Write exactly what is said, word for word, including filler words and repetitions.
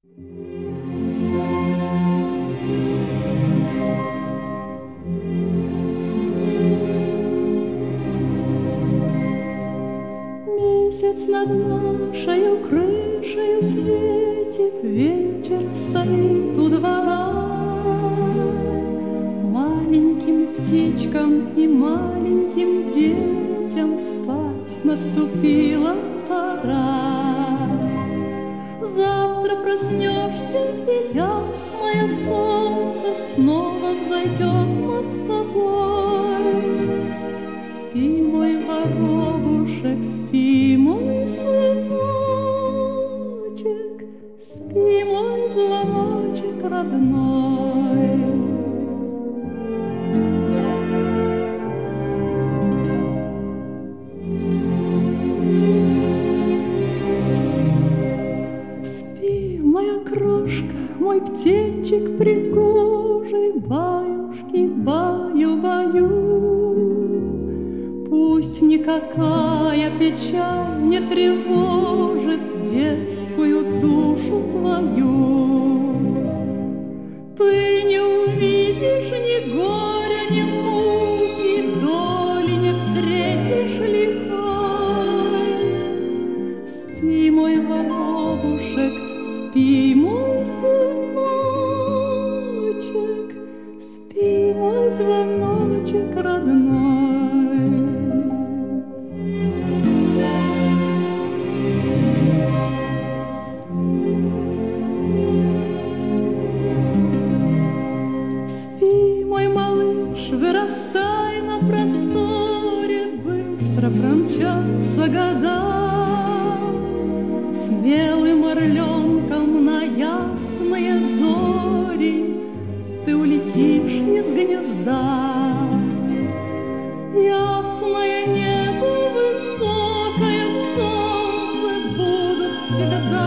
Месяц над нашею крышею светит, вечер стоит у двора. Маленьким птичкам и маленьким детям спать наступила пора. Завтра проснешься, и ясное солнце снова взойдет над тобой. Спи, мой воробушек, спи, мой сыночек, спи, мой звоночек родной. Спи, моя крошка, мой птенчик пригожий, баюшки, баю-баю. Пусть никакая печаль не тревожит детскую душу твою. Ты не увидишь ни горя, ни муки, доли не встретишь лихой. Спи, мой воробушек, спи, мой сыночек, спи, мой звоночек родной. Вырастай на просторе, быстро промчатся года. Смелым орленком на ясные зори ты улетишь из гнезда. Ясное небо, высокое солнце будут всегда